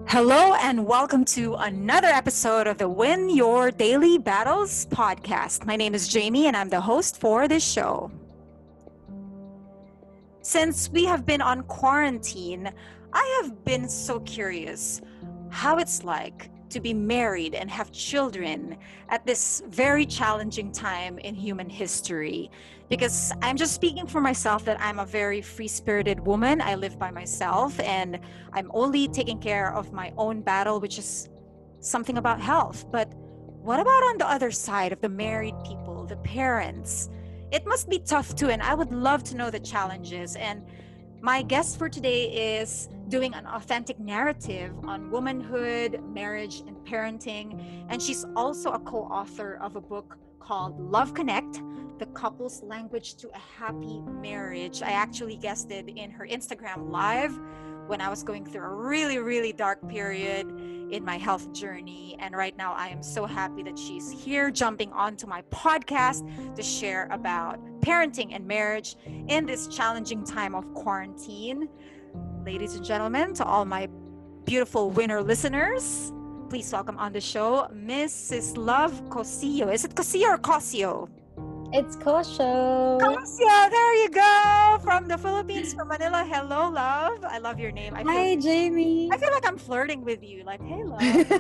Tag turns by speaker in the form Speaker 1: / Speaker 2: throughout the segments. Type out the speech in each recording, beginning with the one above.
Speaker 1: Hello, and welcome to another episode of the Win Your Daily Battles podcast. My name is Jamie, and I'm the host for this show. Since we have been on quarantine, I have been so curious how it's like to be married and have children at this very challenging time in human history. Because I'm just speaking for myself that I'm a very free spirited woman. I live by myself and I'm only taking care of my own battle, which is something about health. But what about on the other side of the married people, the parents? It must be tough too, and I would love to know the challenges. And my guest for today is doing an authentic narrative on womanhood, marriage, and parenting. And she's also a co author of a book called Love Connect: The Couple's Language to a Happy Marriage. I actually guested in her Instagram live when I was going through a really, really dark period in my health journey. And right now, I am so happy that she's here jumping onto my podcast to share about parenting and marriage in this challenging time of quarantine. Ladies and gentlemen, to all my beautiful winner listeners, please welcome on the show Mrs. Love Cosillo. Is it Cosillo or Cosio?
Speaker 2: It's Kosho.
Speaker 1: Cosio, there you go. From the Philippines, from Manila. Hello, love. I love your name.
Speaker 2: Hi, Jamie.
Speaker 1: I feel like I'm flirting with you. Like, hey, love.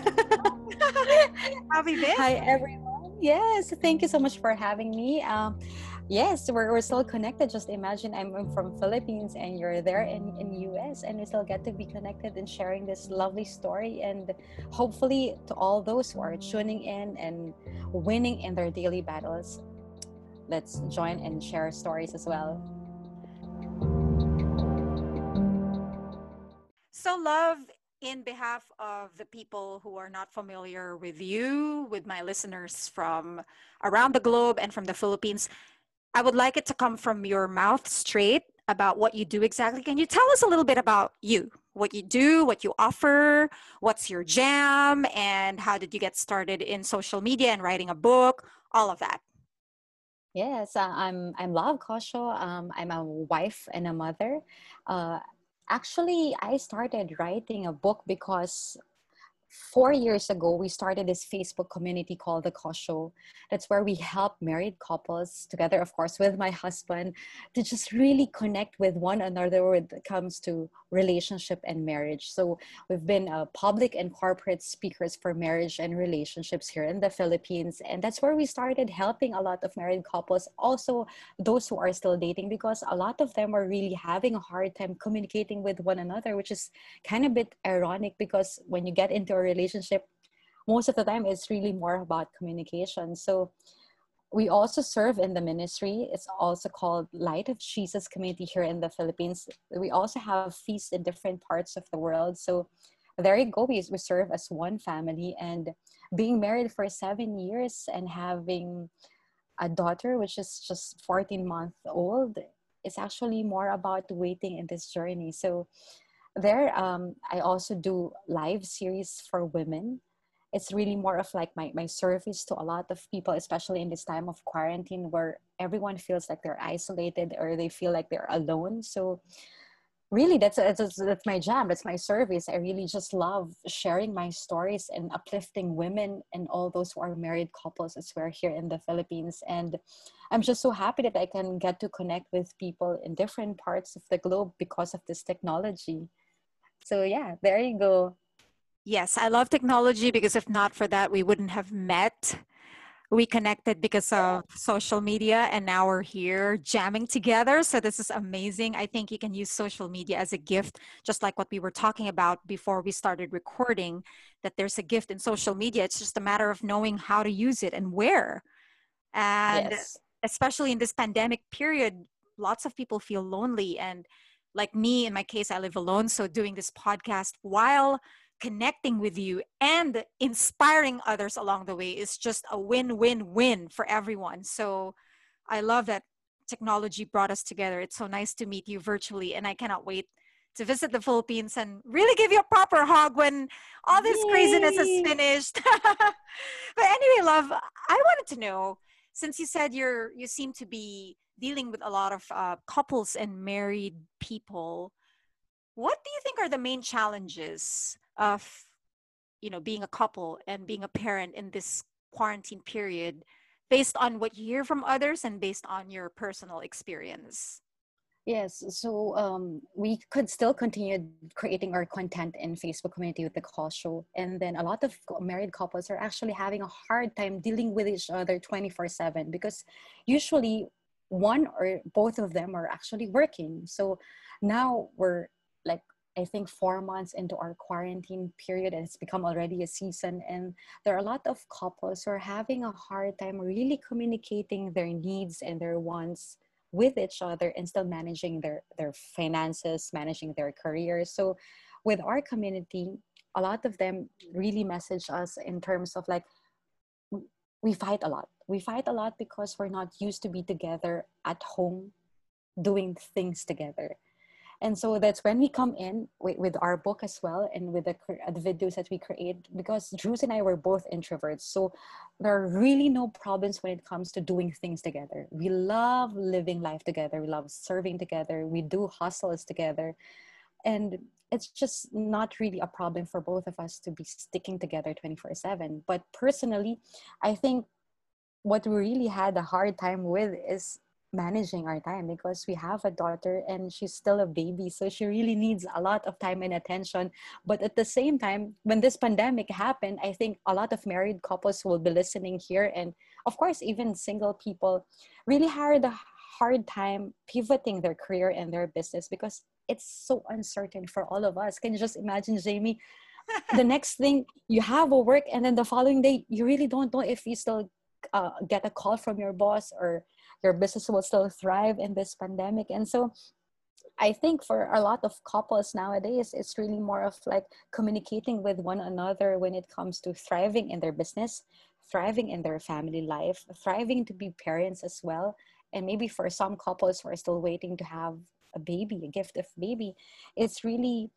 Speaker 1: How have you been?
Speaker 2: Hi, everyone. Yes, thank you so much for having me. Yes, we're still connected. Just imagine I'm from Philippines and you're there in US, and we still get to be connected and sharing this lovely story. And hopefully, to all those who are tuning in and winning in their daily battles, let's join and share stories as well.
Speaker 1: So, love, in behalf of the people who are not familiar with you, with my listeners from around the globe and from the Philippines, I would like it to come from your mouth straight about what you do exactly. Can you tell us a little bit about you? What you do, what you offer, what's your jam, and how did you get started in social media and writing a book, all of that?
Speaker 2: Yes, I'm Love Kosho. I'm a wife and a mother. Uh, Actually, I started writing a book because 4 years ago, we started this Facebook community called The Kosho. That's where we help married couples together, of course, with my husband, to just really connect with one another when it comes to relationship and marriage. So we've been public and corporate speakers for marriage and relationships here in the Philippines. And that's where we started helping a lot of married couples, also those who are still dating, because a lot of them are really having a hard time communicating with one another, which is kind of a bit ironic because when you get into a relationship, most of the time it's really more about communication. So we also serve in the ministry. It's also called Light of Jesus Community here in the Philippines. We also have feasts in different parts of the world. So there you go. We serve as one family, and being married for 7 years and having a daughter, which is just 14-month old, is actually more about waiting in this journey. So there I also do live series for women. It's really more of like my service to a lot of people, especially in this time of quarantine where everyone feels like they're isolated or they feel like they're alone. So really that's my jam, that's my service. I really just love sharing my stories and uplifting women and all those who are married couples as we're here in the Philippines. And I'm just so happy that I can get to connect with people in different parts of the globe because of this technology. So yeah, there you go.
Speaker 1: Yes, I love technology because if not for that, we wouldn't have met. We connected because of social media, and now we're here jamming together. So this is amazing. I think you can use social media as a gift, just like what we were talking about before we started recording, that there's a gift in social media. It's just a matter of knowing how to use it and where. And
Speaker 2: Yes.
Speaker 1: especially in this pandemic period, lots of people feel lonely. And like me, in my case, I live alone. So doing this podcast while connecting with you and inspiring others along the way is just a win-win-win for everyone. So I love that technology brought us together. It's so nice to meet you virtually, and I cannot wait to visit the Philippines and really give you a proper hug when all this craziness is
Speaker 2: Yay!
Speaker 1: finished. But anyway, love, I wanted to know, since you said you seem to be dealing with a lot of couples and married people, What do you think are the main challenges of, being a couple and being a parent in this quarantine period, based on what you hear from others and based on your personal experience?
Speaker 2: Yes, so we could still continue creating our content in Facebook community with the call show, and then a lot of married couples are actually having a hard time dealing with each other 24/7 because usually one or both of them are actually working. So now we're like, I think 4 months into our quarantine period, and it's become already a season, and there are a lot of couples who are having a hard time really communicating their needs and their wants with each other and still managing their finances, managing their careers. So with our community, a lot of them really message us in terms of like, we fight a lot. We fight a lot because we're not used to be together at home doing things together. And so that's when we come in with our book as well, and with the videos that we create, because Drews and I were both introverts. So there are really no problems when it comes to doing things together. We love living life together. We love serving together. We do hustles together. And it's just not really a problem for both of us to be sticking together 24/7. But personally, I think what we really had a hard time with is managing our time, because we have a daughter and she's still a baby, so she really needs a lot of time and attention. But at the same time, when this pandemic happened, I think a lot of married couples will be listening here, and of course even single people really had a hard time pivoting their career and their business, because it's so uncertain for all of us. Can you just imagine, Jamie, the next thing you have a work, and then the following day you really don't know if you still get a call from your boss, or your business will still thrive in this pandemic. And so I think for a lot of couples nowadays, it's really more of like communicating with one another when it comes to thriving in their business, thriving in their family life, thriving to be parents as well. And maybe for some couples who are still waiting to have a baby, a gift of baby, it's really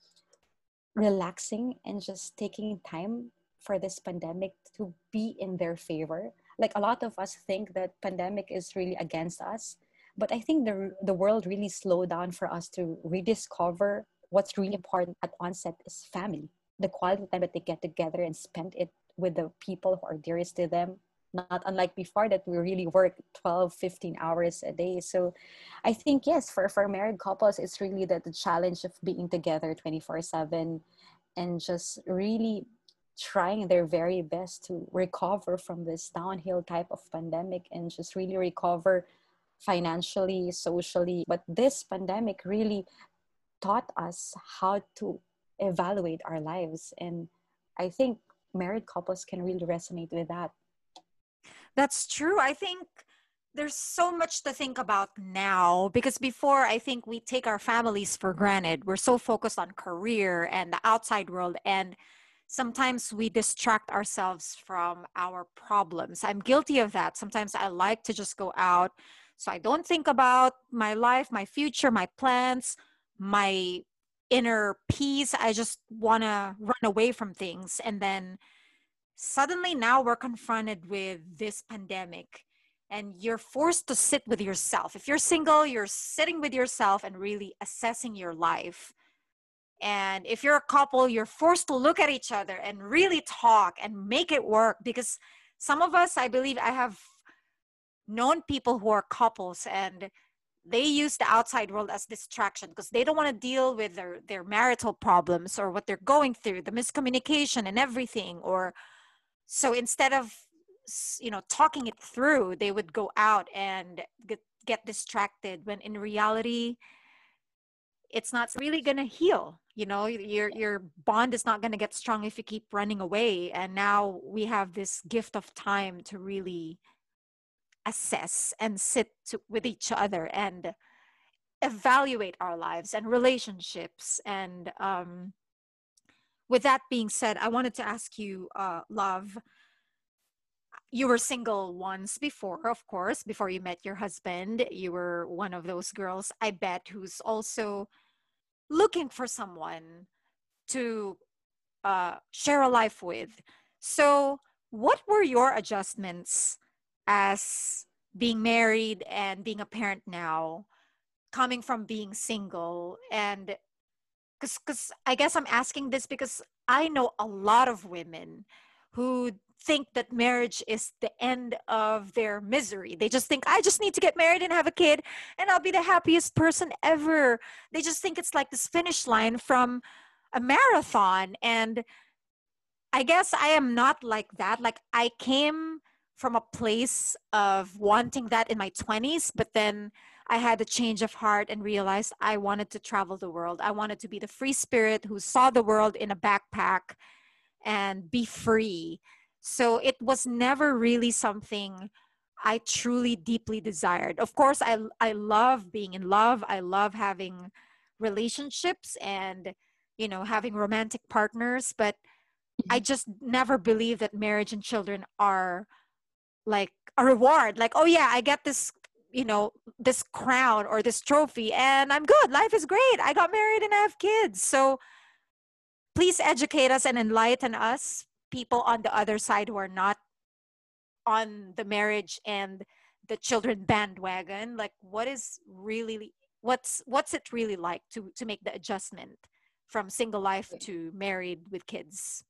Speaker 2: relaxing and just taking time for this pandemic to be in their favor. Like, a lot of us think that pandemic is really against us, but I think the world really slowed down for us to rediscover what's really important at onset is family, the quality time that they get together and spend it with the people who are dearest to them, not unlike before that we really work 12, 15 hours a day. So I think, yes, for married couples, it's really the challenge of being together 24/7, and just really trying their very best to recover from this downhill type of pandemic, and just really recover financially, socially. But this pandemic really taught us how to evaluate our lives. And I think married couples can really resonate with that.
Speaker 1: That's true. I think there's so much to think about now, because before, I think we take our families for granted. We're so focused on career and the outside world, and sometimes we distract ourselves from our problems. I'm guilty of that. Sometimes I like to just go out so I don't think about my life, my future, my plans, my inner peace. I just want to run away from things. And then suddenly now we're confronted with this pandemic, and you're forced to sit with yourself. If you're single, you're sitting with yourself and really assessing your life. And if you're a couple, you're forced to look at each other and really talk and make it work. Because some of us, I believe, I have known people who are couples, and they use the outside world as distraction because they don't want to deal with their marital problems or what they're going through, the miscommunication and everything. Or so instead of talking it through, they would go out and get distracted, when in reality it's not really going to heal. Your bond is not going to get strong if you keep running away. And now we have this gift of time to really assess and with each other and evaluate our lives and relationships. And with that being said, I wanted to ask you, Love, you were single once before, of course, before you met your husband. You were one of those girls, I bet, who's also looking for someone to share a life with. So, what were your adjustments as being married and being a parent now, coming from being single? And because I guess I'm asking this because I know a lot of women who think that marriage is the end of their misery. They just think, I just need to get married and have a kid and I'll be the happiest person ever. They just think it's like this finish line from a marathon. And I guess I am not like that. Like, I came from a place of wanting that in my 20s, but then I had a change of heart and realized I wanted to travel the world. I wanted to be the free spirit who saw the world in a backpack and be free. So it was never really something I truly deeply desired. Of course, I love being in love. I love having relationships and, having romantic partners, but I just never believe that marriage and children are like a reward. Like, oh yeah, I get this, this crown or this trophy and I'm good. Life is great. I got married and I have kids. So please educate us and enlighten us, people on the other side who are not on the marriage and the children bandwagon. Like, what's it really like to make the adjustment from single life to married with kids?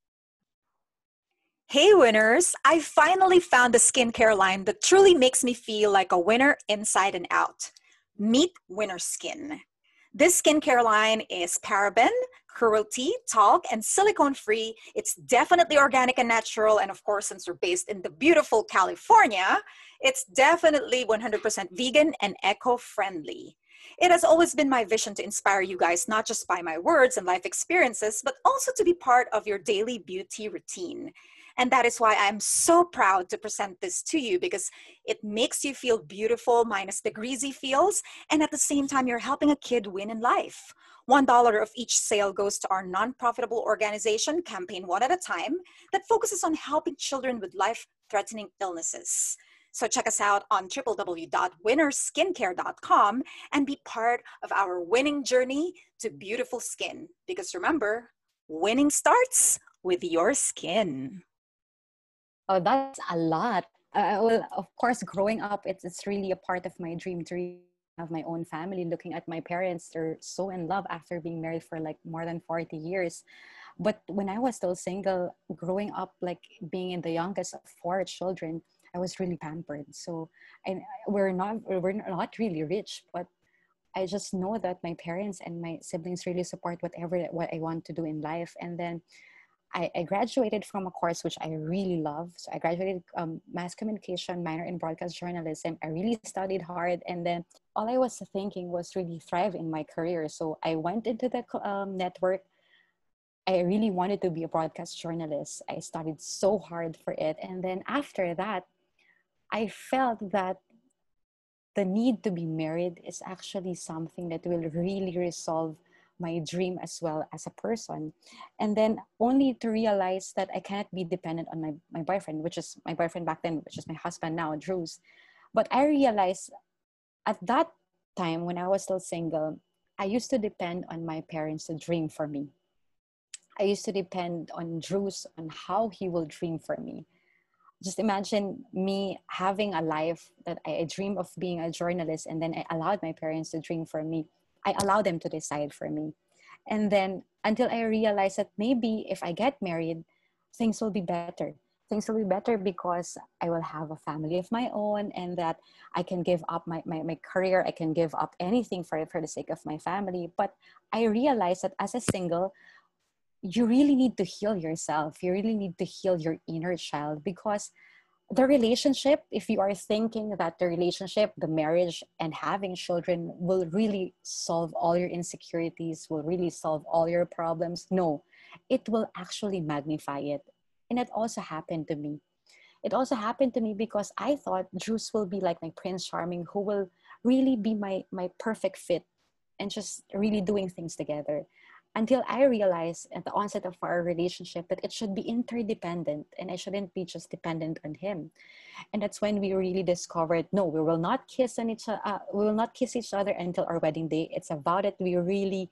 Speaker 3: Hey winners, I finally found the skincare line that truly makes me feel like a winner inside and out. Meet Winner Skin. This skincare line is paraben, cruelty, talc, and silicone free. It's definitely organic and natural. And of course, since we're based in the beautiful California, it's definitely 100% vegan and eco-friendly. It has always been my vision to inspire you guys, not just by my words and life experiences, but also to be part of your daily beauty routine. And that is why I'm so proud to present this to you, because it makes you feel beautiful minus the greasy feels. And at the same time, you're helping a kid win in life. $1 of each sale goes to our non-profitable organization, Campaign One at a Time, that focuses on helping children with life-threatening illnesses. So check us out on www.winnerskincare.com and be part of our winning journey to beautiful skin. Because remember, winning starts with your skin.
Speaker 2: Oh, that's a lot. Well, of course, growing up, it's really a part of my dream to really have my own family. Looking at my parents, they're so in love after being married for like more than 40 years. But when I was still single, growing up, like being the youngest of four children, I was really pampered. So, and we're not really rich, but I just know that my parents and my siblings really support what I want to do in life. And then I graduated from a course which I really love. So I graduated mass communication, minor in broadcast journalism. I really studied hard. And then all I was thinking was really thrive in my career. So I went into the network. I really wanted to be a broadcast journalist. I studied so hard for it. And then after that, I felt that the need to be married is actually something that will really resolve my dream as well as a person. And then only to realize that I cannot be dependent on my boyfriend, which is my boyfriend back then, which is my husband now, Drews. But I realized at that time when I was still single, I used to depend on my parents to dream for me. I used to depend on Drews on how he will dream for me. Just imagine me having a life that I dream of being a journalist, and then I allowed my parents to dream for me. I allowed them to decide for me. And then until I realized that maybe if I get married, things will be better. Things will be better because I will have a family of my own, and that I can give up my career. I can give up anything for the sake of my family. But I realized that as a single, you really need to heal yourself. You really need to heal your inner child, because the relationship, if you are thinking that the relationship, the marriage, and having children will really solve all your insecurities, will really solve all your problems, no, it will actually magnify it. And it also happened to me. It also happened to me because I thought Drews will be like my Prince Charming, who will really be my perfect fit and just really doing things together, until I realized at the onset of our relationship that it should be interdependent and I shouldn't be just dependent on him. And that's when we really discovered, no, we will not kiss on each we will not kiss each other until our wedding day. It's a vow that we really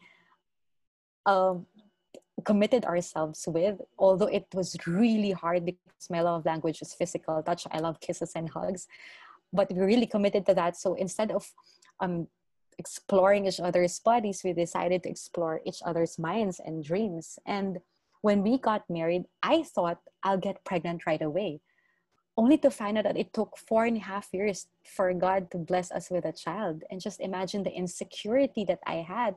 Speaker 2: um, committed ourselves with, although it was really hard because my love language is physical touch. I love kisses and hugs, but we really committed to that. So instead of um, exploring each other's bodies, we decided to explore each other's minds and dreams. And when we got married, I thought I'll get pregnant right away, only to find out that it took 4.5 years for God to bless us with a child. And just imagine the insecurity that I had.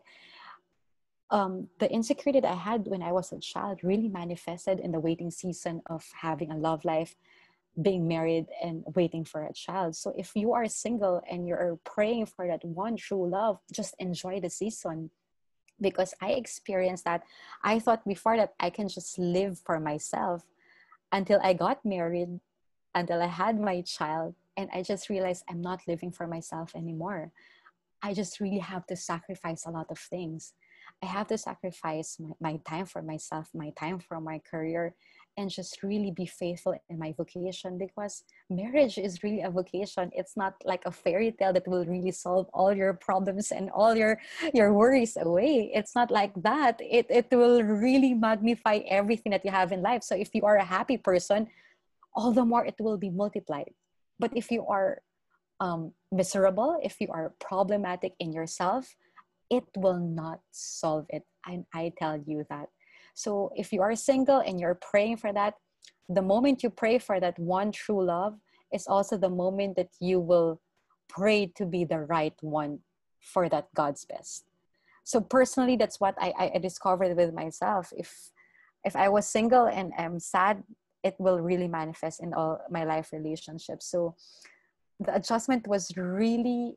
Speaker 2: The insecurity that I had when I was a child really manifested in the waiting season of having a love life, being married, and waiting for a child. So if you are single and you're praying for that one true love, just enjoy the season, because I experienced that. I thought before that I can just live for myself until I got married, until I had my child, and I just realized I'm not living for myself anymore. I just really have to sacrifice a lot of things. I have to sacrifice my time for myself, my time for my career, and just really be faithful in my vocation, because marriage is really a vocation. It's not like a fairy tale that will really solve all your problems and all your worries away. It's not like that. It will really magnify everything that you have in life. So if you are a happy person, all the more it will be multiplied. But if you are miserable, if you are problematic in yourself, it will not solve it. And I tell you that. So if you are single and you're praying for that, the moment you pray for that one true love is also the moment that you will pray to be the right one for that God's best. So personally, that's what I discovered with myself. If I was single and I'm sad, it will really manifest in all my life relationships. So the adjustment was really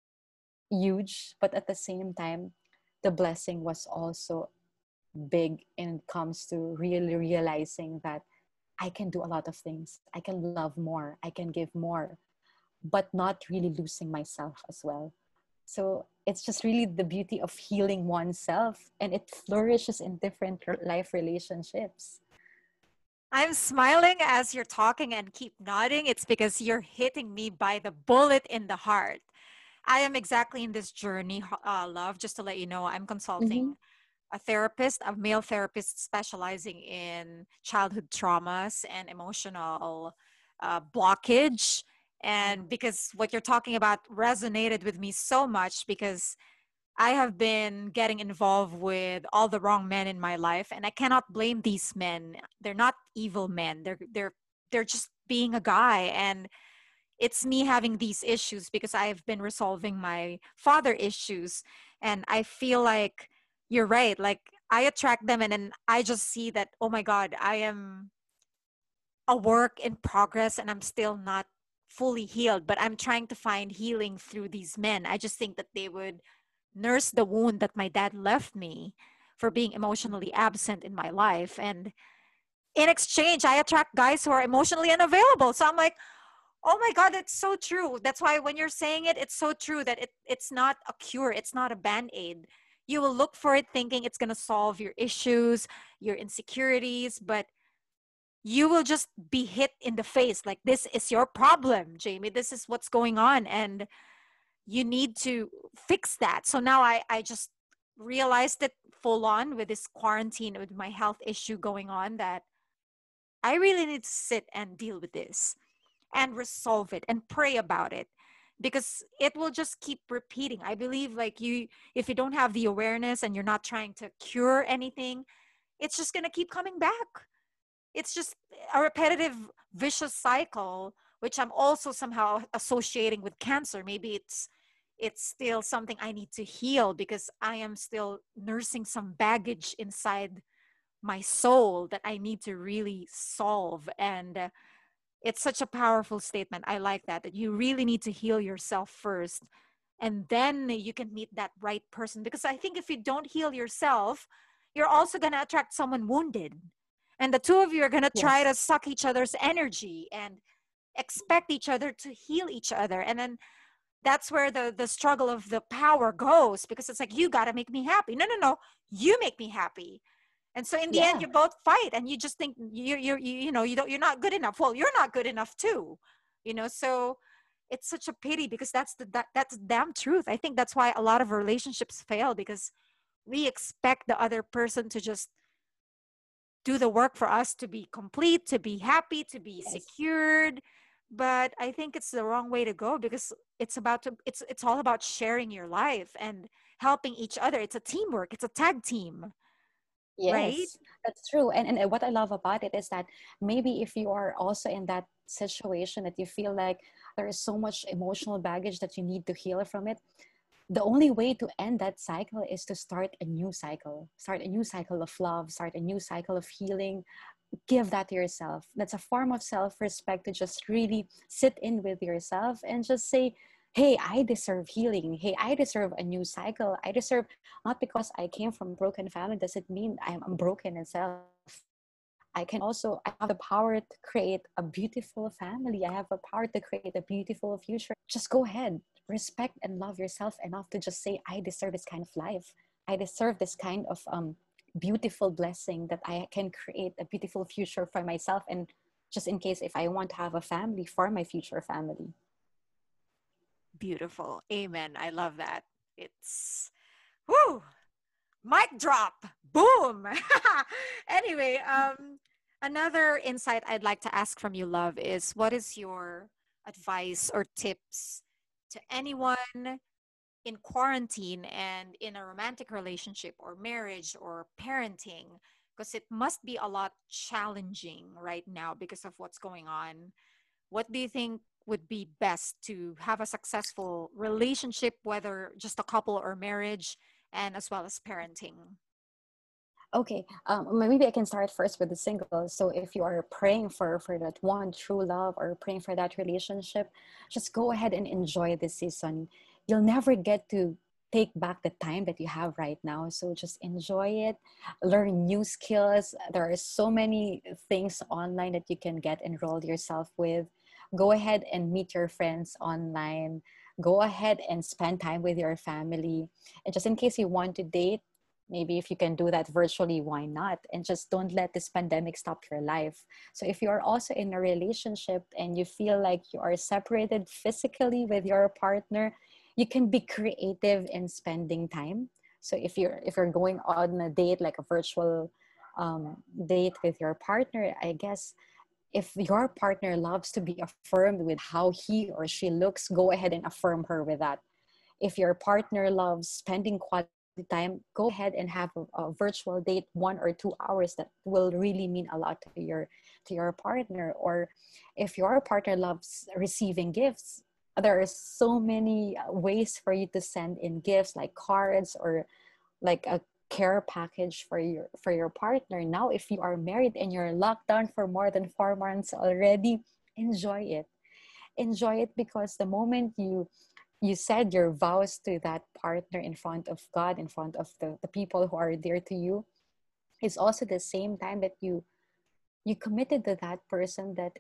Speaker 2: huge, but at the same time, the blessing was also big, and it comes to really realizing that I can do a lot of things. I can love more, I can give more, but not really losing myself as well. So it's just really the beauty of healing oneself, and it flourishes in different life relationships.
Speaker 1: I'm smiling as you're talking and keep nodding. It's because you're hitting me by the bullet in the heart. I am exactly in this journey, love. Just to let you know, I'm
Speaker 2: Mm-hmm.
Speaker 1: consulting a therapist, a male therapist specializing in childhood traumas and emotional blockage. And because what you're talking about resonated with me so much, because I have been getting involved with all the wrong men in my life, and I cannot blame these men. They're not evil men. They're just being a guy, and it's me having these issues because I've been resolving my father issues, and I feel like you're right. Like I attract them, and then I just see that, oh my God, I am a work in progress, and I'm still not fully healed, but I'm trying to find healing through these men. I just think that they would nurse the wound that my dad left me for being emotionally absent in my life. And in exchange, I attract guys who are emotionally unavailable. So I'm like, oh my God, that's so true. That's why when you're saying it, it's so true that it's not a cure, it's not a band aid. You will look for it thinking it's going to solve your issues, your insecurities, but you will just be hit in the face like, this is your problem, Jamie. This is what's going on. And you need to fix that. So now I just realized it full on with this quarantine, with my health issue going on, that I really need to sit and deal with this and resolve it and pray about it, because it will just keep repeating. I believe, like, you, if you don't have the awareness and you're not trying to cure anything, it's just going to keep coming back. It's just a repetitive vicious cycle, which I'm also somehow associating with cancer. Maybe it's still something I need to heal, because I am still nursing some baggage inside my soul that I need to really solve. And it's such a powerful statement. I like that you really need to heal yourself first, and then you can meet that right person. Because I think if you don't heal yourself, you're also going to attract someone wounded, and the two of you are going to try
Speaker 2: Yes.
Speaker 1: to suck each other's energy and expect each other to heal each other. And then that's where the struggle of the power goes, because it's like, you got to make me happy. No, no, no, you make me happy. And so in the end,
Speaker 2: Yeah.
Speaker 1: you both fight, and you just think you know, you're not good enough. Well, you're not good enough too, you know. So it's such a pity, because that's the damn truth. I think that's why a lot of relationships fail, because we expect the other person to just do the work for us to be complete, to be happy, to be
Speaker 2: Yes.
Speaker 1: secured. but I think it's the wrong way to go, because it's all about sharing your life and helping each other. It's a teamwork, it's a tag team, right?
Speaker 2: Yes, that's true. And what I love about it is that maybe if you are also in that situation that you feel like there is so much emotional baggage that you need to heal from it, the only way to end that cycle is to start a new cycle of love, start a new cycle of healing. Give that to yourself. That's a form of self-respect, to just really sit in with yourself and just say, hey, I deserve healing. Hey, I deserve a new cycle. I deserve, not because I came from a broken family doesn't mean I'm broken itself. I can also, I have the power to create a beautiful family. I have the power to create a beautiful future. Just go ahead, respect and love yourself enough to just say, I deserve this kind of life. I deserve this kind of beautiful blessing, that I can create a beautiful future for myself. And just in case if I want to have a family, for my future family.
Speaker 1: Beautiful. Amen. I love that. It's whoo, mic drop. Boom. Anyway, another insight I'd like to ask from you, Love, is what is your advice or tips to anyone in quarantine and in a romantic relationship or marriage or parenting? Because it must be a lot challenging right now because of what's going on. What do you think would be best to have a successful relationship, whether just a couple or marriage, and as well as parenting?
Speaker 2: Okay, maybe I can start first with the single. So if you are praying for that one true love, or praying for that relationship, just go ahead and enjoy this season. You'll never get to take back the time that you have right now. So just enjoy it, learn new skills. There are so many things online that you can get enrolled yourself with. Go ahead and meet your friends online. Go ahead and spend time with your family. And just in case you want to date, maybe if you can do that virtually, why not? And just don't let this pandemic stop your life. So if you are also in a relationship and you feel like you are separated physically with your partner, you can be creative in spending time. So if you're going on a date, like a virtual date with your partner, I guess if your partner loves to be affirmed with how he or she looks, go ahead and affirm her with that. If your partner loves spending quality time, go ahead and have a virtual date, 1 or 2 hours, that will really mean a lot to your partner. Or if your partner loves receiving gifts, there are so many ways for you to send in gifts, like cards, or like a care package for your partner. Now if you are married and you're locked down for more than 4 months already, enjoy it. Enjoy it, because the moment you said your vows to that partner in front of God, in front of the people who are dear to you, it's also the same time that you committed to that person, that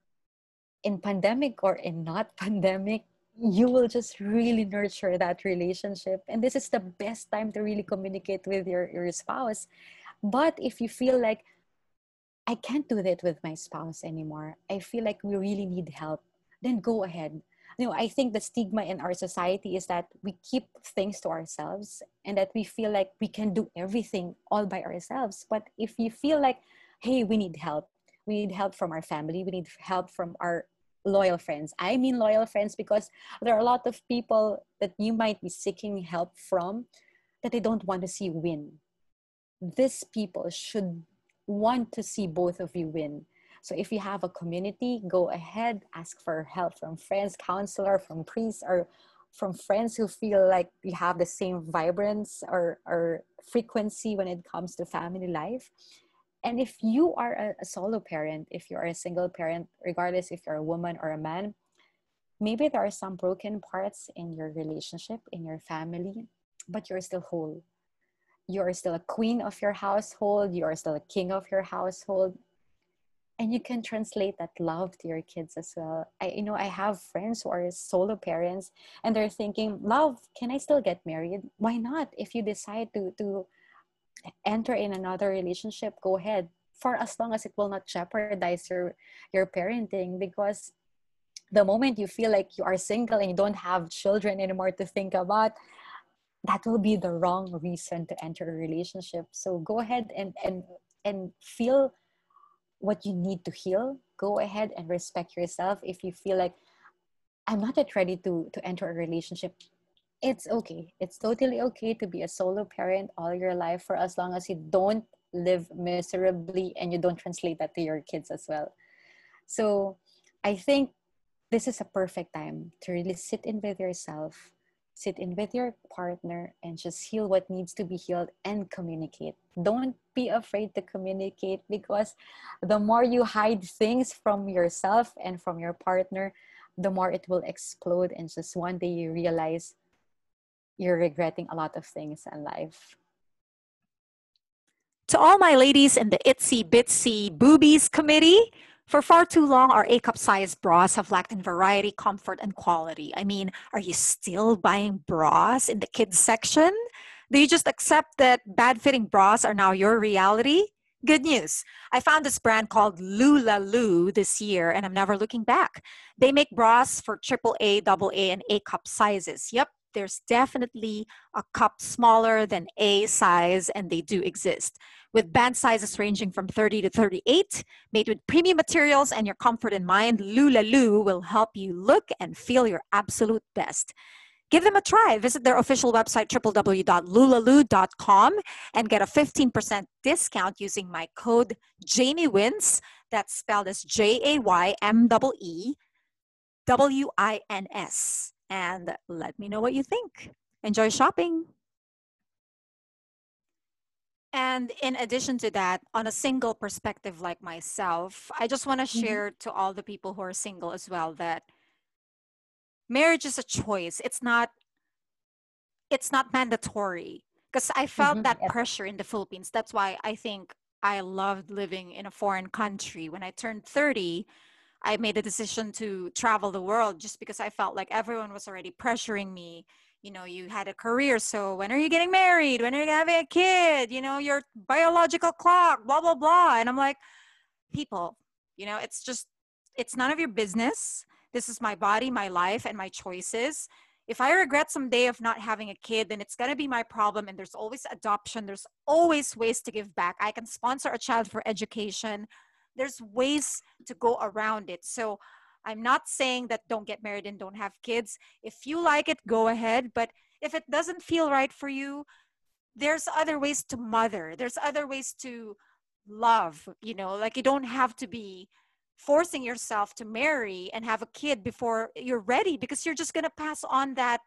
Speaker 2: in pandemic or in not pandemic, you will just really nurture that relationship. And this is the best time to really communicate with your spouse. But if you feel like, I can't do that with my spouse anymore, I feel like we really need help, then go ahead. I think the stigma in our society is that we keep things to ourselves, and that we feel like we can do everything all by ourselves. But if you feel like, hey, we need help from our family, we need help from our loyal friends. I mean loyal friends, because there are a lot of people that you might be seeking help from, that they don't want to see you win. These people should want to see both of you win. So if you have a community, go ahead, ask for help from friends, counselor, from priests, or from friends who feel like you have the same vibrance or frequency when it comes to family life. And if you are a solo parent, if you are a single parent, regardless if you're a woman or a man, maybe there are some broken parts in your relationship, in your family, but you're still whole. You are still a queen of your household, you are still a king of your household, and you can translate that love to your kids as well. I have friends who are solo parents, and they're thinking, love, can I still get married? Why not? If you decide to enter in another relationship, go ahead, for as long as it will not jeopardize your parenting. Because the moment you feel like you are single and you don't have children anymore to think about, that will be the wrong reason to enter a relationship. So go ahead and feel what you need to heal. go ahead and respect yourself. If you feel like I'm not yet ready to enter a relationship, it's okay. It's totally okay to be a solo parent all your life, for as long as you don't live miserably and you don't translate that to your kids as well. So I think this is a perfect time to really sit in with yourself, sit in with your partner, and just heal what needs to be healed and communicate. Don't be afraid to communicate, because the more you hide things from yourself and from your partner, the more it will explode. And just one day you realize you're regretting a lot of things in life.
Speaker 3: To all my ladies in the Itsy Bitsy Boobies committee, for far too long, our A-cup size bras have lacked in variety, comfort, and quality. I mean, are you still buying bras in the kids section? Do you just accept that bad-fitting bras are now your reality? Good news. I found this brand called Lulalu this year, and I'm never looking back. They make bras for AAA, AA, and A-cup sizes. Yep, there's definitely a cup smaller than A size, and they do exist. With band sizes ranging from 30 to 38, made with premium materials and your comfort in mind, Lulalu will help you look and feel your absolute best. Give them a try. Visit their official website, www.lulalu.com, and get a 15% discount using my code JAMIEWINS. That's spelled as JAYMEEWINS. And let me know what you think. Enjoy shopping. And in addition to that, on a single perspective like myself, I just want to share to all the people who are single as well that marriage is a choice. It's not mandatory, because I felt that
Speaker 2: Yes.
Speaker 3: pressure in the Philippines. That's why I think I loved living in a foreign country. When I turned 30, I made a decision to travel the world just because I felt like everyone was already pressuring me. You had a career, so when are you getting married? When are you having a kid? Your biological clock, blah, blah, blah. And I'm like, people, it's none of your business. This is my body, my life, and my choices. If I regret someday of not having a kid, then it's going to be my problem. And there's always adoption. There's always ways to give back. I can sponsor a child for education. There's ways to go around it. So I'm not saying that don't get married and don't have kids. If you like it, go ahead. But if it doesn't feel right for you, there's other ways to mother. There's other ways to love. Like, you don't have to be forcing yourself to marry and have a kid before you're ready, because you're just going to pass on that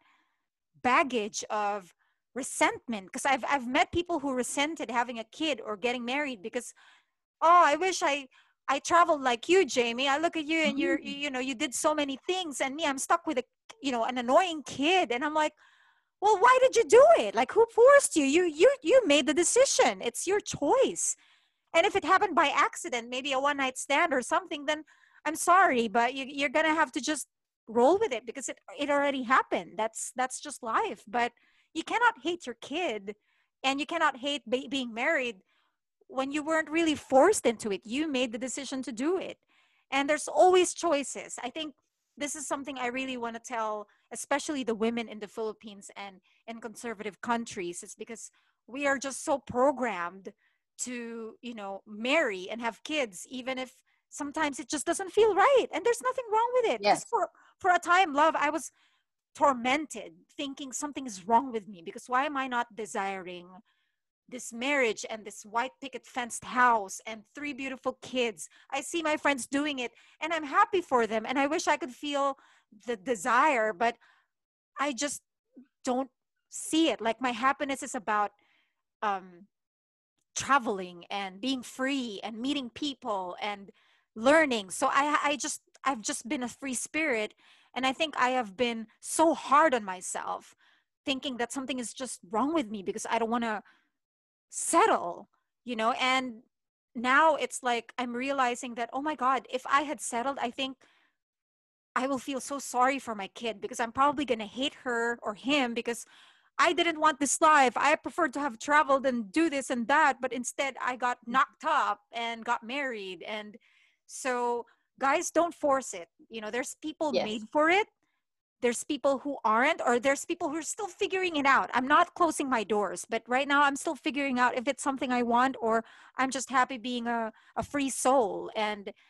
Speaker 3: baggage of resentment. Because I've met people who resented having a kid or getting married because, oh, I wish I traveled like you, Jamie. I look at you and you did so many things, and me, I'm stuck with an annoying kid. And I'm like, well, why did you do it? Like, who forced you? You made the decision. It's your choice. And if it happened by accident, maybe a one night stand or something, then I'm sorry, but you're gonna have to just roll with it, because it already happened. That's just life. But you cannot hate your kid, and you cannot hate being married when you weren't really forced into it. You made the decision to do it. And there's always choices. I think this is something I really want to tell, especially the women in the Philippines and in conservative countries. It's because we are just so programmed to, marry and have kids, even if sometimes it just doesn't feel right. And there's nothing wrong with it. Because
Speaker 2: Yes.
Speaker 3: for a time, love, I was tormented thinking something is wrong with me, because why am I not desiring this marriage and this white picket fenced house and three beautiful kids? I see my friends doing it and I'm happy for them, and I wish I could feel the desire, but I just don't see it. Like, my happiness is about um traveling and being free and meeting people and learning. So I've just been a free spirit, and I think I have been so hard on myself, thinking that something is just wrong with me because I don't want to settle, and now it's like I'm realizing that, oh my god, if I had settled, I think I will feel so sorry for my kid, because I'm probably going to hate her or him, because I didn't want this life. I preferred to have traveled and do this and that, but instead I got knocked up and got married. And so, guys, don't force it. There's people made
Speaker 2: Yes.
Speaker 3: for it. There's people who aren't, or there's people who are still figuring it out. I'm not closing my doors, but right now I'm still figuring out if it's something I want, or I'm just happy being a free soul. And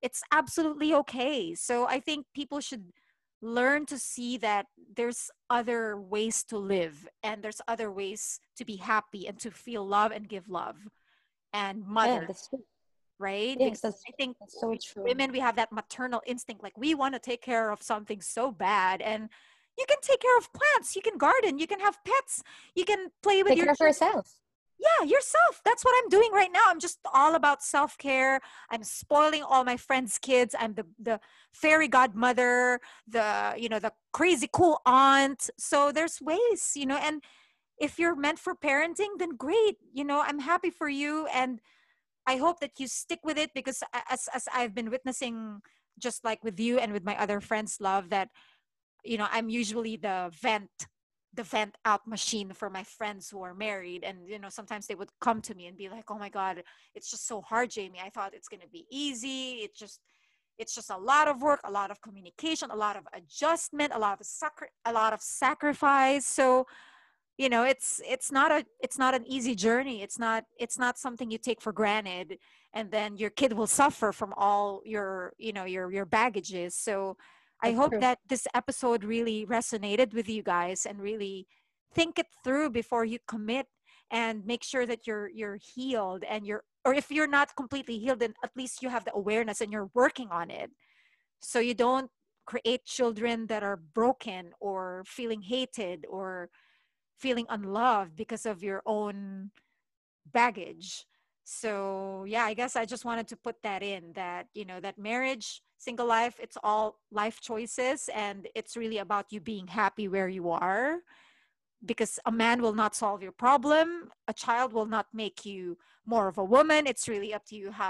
Speaker 1: it's absolutely okay. So I think people should learn to see that there's other ways to live, and there's other ways to be happy and to feel love and give love and
Speaker 2: Yeah,
Speaker 1: mother,
Speaker 2: that's true.
Speaker 1: right?
Speaker 2: Yes,
Speaker 1: Because I think
Speaker 2: that's so true.
Speaker 1: women, we have that maternal instinct, like we want to take care of something so bad. And you can take care of plants, you can garden, you can have pets, you can play with
Speaker 2: Take
Speaker 1: your
Speaker 2: care of
Speaker 1: children.
Speaker 2: yourself.
Speaker 1: Yeah, yourself. That's what I'm doing right now. I'm just all about self-care. I'm spoiling all my friends' kids. I'm the fairy godmother, the crazy cool aunt. So there's ways, and if you're meant for parenting, then great. I'm happy for you, and I hope that you stick with it, because as I've been witnessing, just like with you and with my other friends, love, that I'm usually the vent out machine for my friends who are married. And sometimes they would come to me and be like, oh my god, it's just so hard, Jamie. I thought it's going to be easy. It's just a lot of work, a lot of communication, a lot of adjustment, a lot of sacrifice. So it's not an easy journey. It's not something you take for granted, and then your kid will suffer from all your baggages. So I
Speaker 2: That's
Speaker 1: hope
Speaker 2: true.
Speaker 1: that this episode really resonated with you guys, and really think it through before you commit, and make sure that you're healed, and or if you're not completely healed, then at least you have the awareness and you're working on it, so you don't create children that are broken or feeling hated or feeling unloved because of your own baggage. So yeah, I guess I just wanted to put that in, that that marriage, single life, it's all life choices, and it's really about you being happy where you are, because a man will not solve your problem, a child will not make you more of a woman. It's really up to you how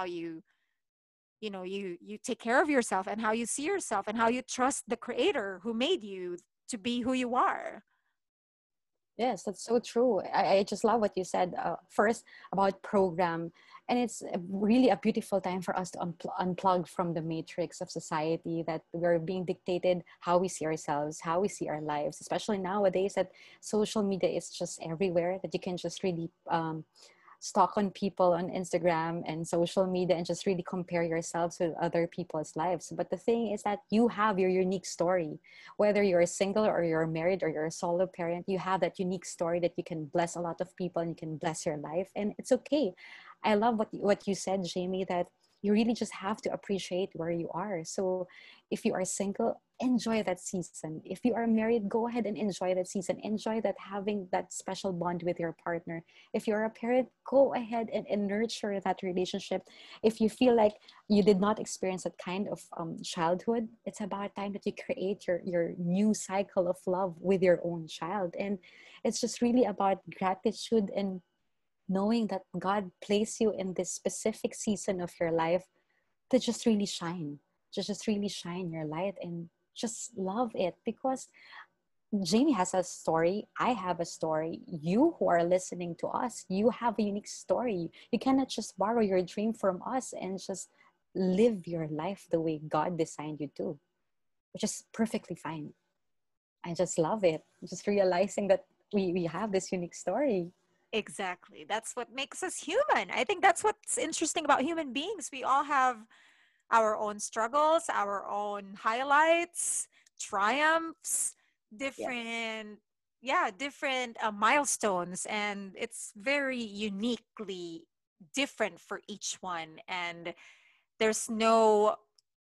Speaker 1: you take care of yourself, and how you see yourself, and how you trust the creator who made you to be who you are.
Speaker 2: Yes, that's so true. I just love what you said first about program. And it's really a beautiful time for us to unplug from the matrix of society, that we're being dictated how we see ourselves, how we see our lives, especially nowadays that social media is just everywhere, that you can just really stalk on people on Instagram and social media and just really compare yourselves with other people's lives. But the thing is that you have your unique story. Whether you're single or you're married or you're a solo parent, you have that unique story that you can bless a lot of people and you can bless your life. And it's okay. I love what you said, Jamie, that you really just have to appreciate where you are. So if you are single, enjoy that season. If you are married, go ahead and enjoy that season. Enjoy that, having that special bond with your partner. If you're a parent, go ahead and nurture that relationship. If you feel like you did not experience that kind of childhood, it's about time that you create your new cycle of love with your own child. And it's just really about gratitude and knowing that God placed you in this specific season of your life to just really shine, to just really shine your light and just love it. Because Jamie has a story. I have a story. You who are listening to us, you have a unique story. You cannot just borrow your dream from us and just live your life the way God designed you to, which is perfectly fine. I just love it. Just realizing that we have this unique story.
Speaker 1: Exactly. That's what makes us human. I think that's what's interesting about human beings. We all have our own struggles, our own highlights, triumphs,
Speaker 2: Yes.
Speaker 1: different, yeah, different milestones. And it's very uniquely different for each one. And there's no,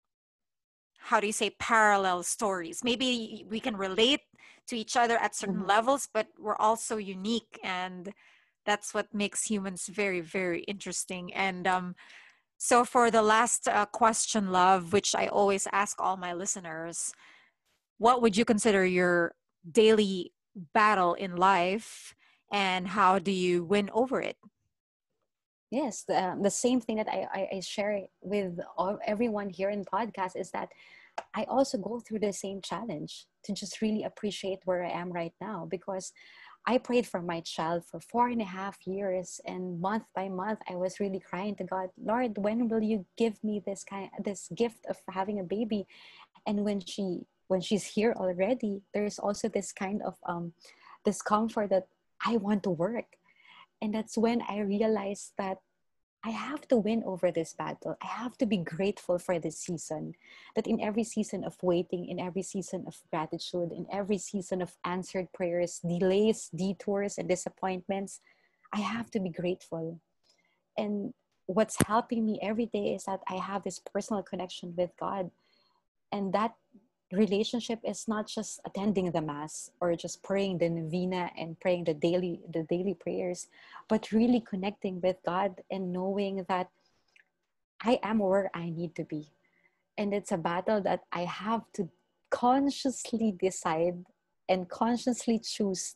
Speaker 1: how do you say, parallel stories. Maybe we can relate to each other at certain
Speaker 2: Mhm.
Speaker 1: levels, but we're also unique. And that's what makes humans very, very interesting. And so, for the last question, love, which I always ask all my listeners, what would you consider your daily battle in life, and how do you win over it?
Speaker 2: Yes, the same thing that I share with everyone here in podcast is that I also go through the same challenge to just really appreciate where I am right now, because I prayed for my child for 4.5 years, and month by month I was really crying to God, Lord, when will you give me this gift of having a baby? And when she's here already, there's also this kind of discomfort that I want to work. And that's when I realized that I have to win over this battle. I have to be grateful for this season. That in every season of waiting, in every season of gratitude, in every season of answered prayers, delays, detours, and disappointments, I have to be grateful. And what's helping me every day is that I have this personal connection with God. And that relationship is not just attending the mass or just praying the novena and praying the daily prayers, but really connecting with God and knowing that I am where I need to be. And it's a battle that I have to consciously decide and consciously choose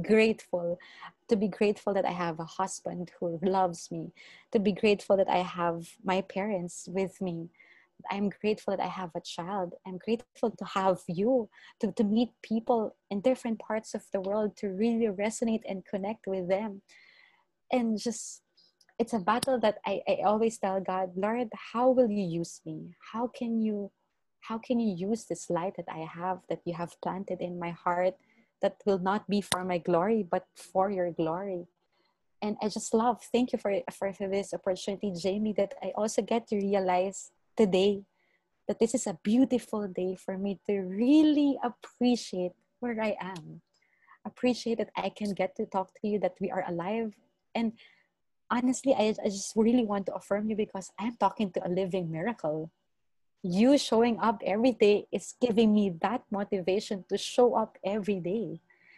Speaker 2: to be grateful that I have a husband who loves me, to be grateful that I have my parents with me. I'm grateful that I have a child. I'm grateful to have you, to meet people in different parts of the world, to really resonate and connect with them. And just, it's a battle that I always tell God, Lord, how will you use me? How can you use this light that I have, that you have planted in my heart, that will not be for my glory, but for your glory? And I just love, thank you for this opportunity, Jamie, that I also get to realize today that this is a beautiful day for me to really appreciate where I am. Appreciate that I can get to talk to you, that we are alive. And honestly, I just really want to affirm you because I'm talking to a living miracle. You showing up every day is giving me that motivation to show up every day.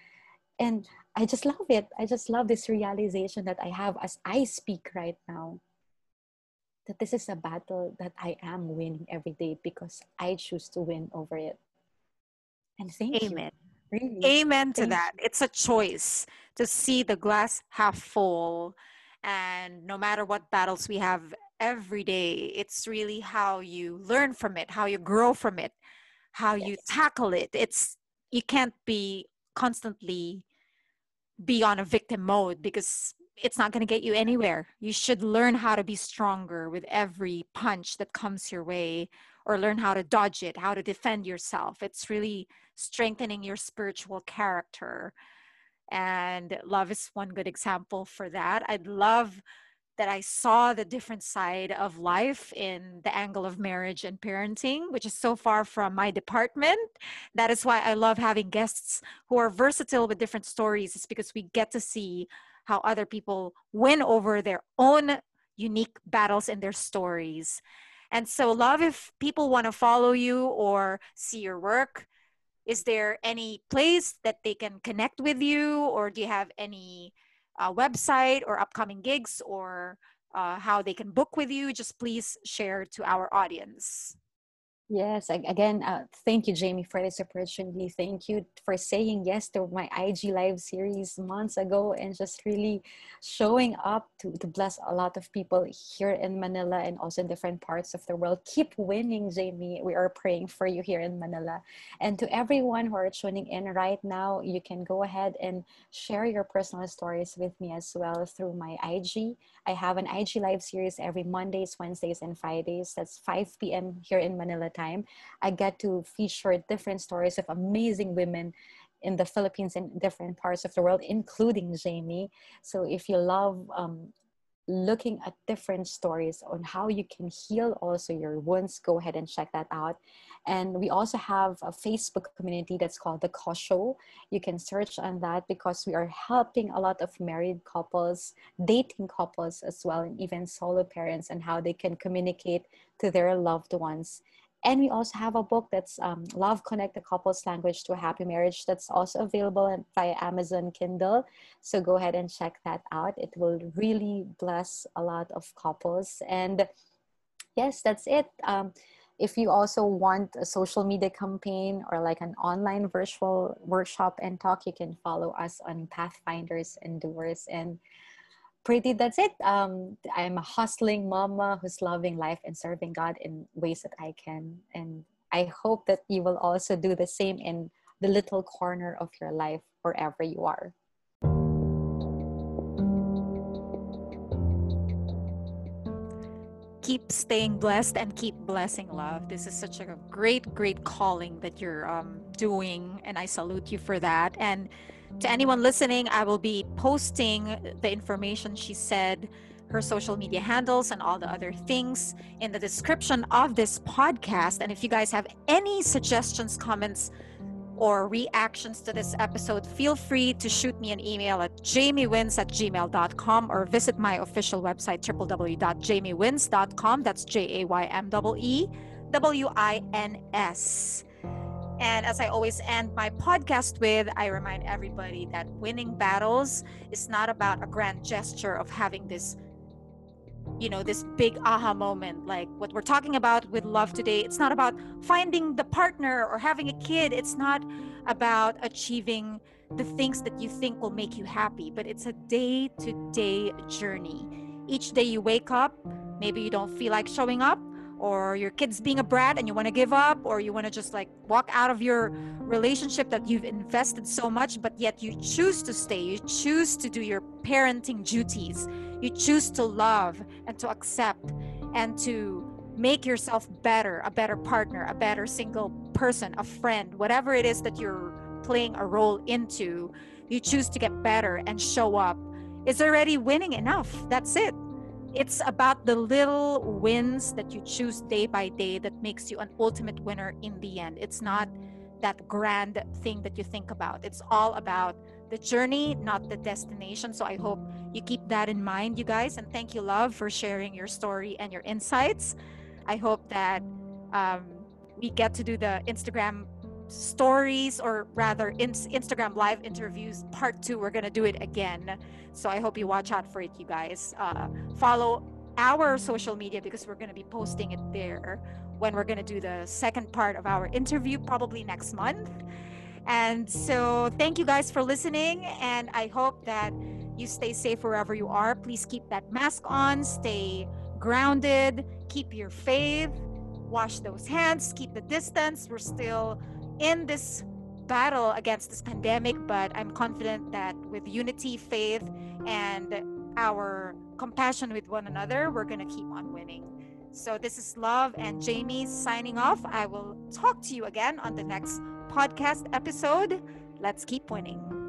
Speaker 2: And I just love it. I just love this realization that I have as I speak right now, that this is a battle that I am winning every day because I choose to win over it. And thank you.
Speaker 3: Amen.
Speaker 2: Really.
Speaker 3: Amen to
Speaker 2: Thank
Speaker 3: that.
Speaker 2: you.
Speaker 3: It's a choice to see the glass half full. And no matter what battles we have every day, it's really how you learn from it, how you grow from it, how you
Speaker 2: Yes.
Speaker 3: tackle it. You can't be constantly be on a victim mode because it's not going to get you anywhere. You should learn how to be stronger with every punch that comes your way, or learn how to dodge it, how to defend yourself. It's really strengthening your spiritual character. And love is one good example for that. I'd love that I saw the different side of life in the angle of marriage and parenting, which is so far from my department. That is why I love having guests who are versatile with different stories, is because we get to see how other people win over their own unique battles in their stories. And so, love, if people want to follow you or see your work, is there any place that they can connect with you, or do you have any website or upcoming gigs, or how they can book with you? Just please share to our audience.
Speaker 2: Yes, again, thank you, Jamie, for this opportunity. Thank you for saying yes to my IG Live series months ago and just really showing up to bless a lot of people here in Manila and also in different parts of the world. Keep winning, Jamie. We are praying for you here in Manila. And to everyone who are tuning in right now, you can go ahead and share your personal stories with me as well through my IG. I have an IG Live series every Mondays, Wednesdays, and Fridays. That's 5 p.m. here in Manila time. I get to feature different stories of amazing women in the Philippines and different parts of the world, including Jamie. So if you love looking at different stories on how you can heal also your wounds, go ahead and check that out. And we also have a Facebook community that's called the Kosho. You can search on that because we are helping a lot of married couples, dating couples as well, and even solo parents, and how they can communicate to their loved ones. And we also have a book that's Love Connect, the Couple's Language to a Happy Marriage, that's also available via Amazon Kindle. So go ahead and check that out. It will really bless a lot of couples. And yes, that's it. If you also want a social media campaign or like an online virtual workshop and talk, you can follow us on Pathfinders and Doers. And pretty, that's it. I'm a hustling mama who's loving life and serving God in ways that I can. And I hope that you will also do the same in the little corner of your life, wherever you are.
Speaker 3: Keep staying blessed and keep blessing, love. This is such a great, great calling that you're doing, and I salute you for that. And to anyone listening, I will be posting the information she said, her social media handles and all the other things in the description of this podcast. And if you guys have any suggestions, comments, or reactions to this episode, feel free to shoot me an email at jamiewins@gmail.com or visit my official website, www.jamiewins.com. That's JAYMEEWINS. And as I always end my podcast with, I remind everybody that winning battles is not about a grand gesture of having this, this big aha moment like what we're talking about with love today. It's not about finding the partner or having a kid. It's not about achieving the things that you think will make you happy, but it's a day-to-day journey. Each day you wake up, maybe you don't feel like showing up, or your kid's being a brat and you want to give up, or you want to just like walk out of your relationship that you've invested so much, but yet you choose to stay. You choose to do your parenting duties. You choose to love and to accept and to make yourself better, a better partner, a better single person, a friend, whatever it is that you're playing a role into. You choose to get better and show up. It's already winning enough. That's it. It's about the little wins that you choose day by day that makes you an ultimate winner in the end. It's not that grand thing that you think about. It's all about the journey, not the destination. So I hope you keep that in mind, you guys. And thank you, Love, for sharing your story and your insights. I hope that we get to do the Instagram stories, or rather Instagram live interviews part 2. We're gonna do it again, so I hope you watch out for it, you guys. Follow our social media because we're gonna be posting it there when we're gonna do the second part of our interview, probably next month. And so thank you guys for listening, and I hope that you stay safe wherever you are. Please keep that mask on, stay grounded, keep your faith, wash those hands, keep the distance. We're still in this battle against this pandemic, but I'm confident that with unity, faith, and our compassion with one another, we're going to keep on winning. So this is Love and Jamie signing off. I will talk to you again on the next podcast episode. Let's keep winning.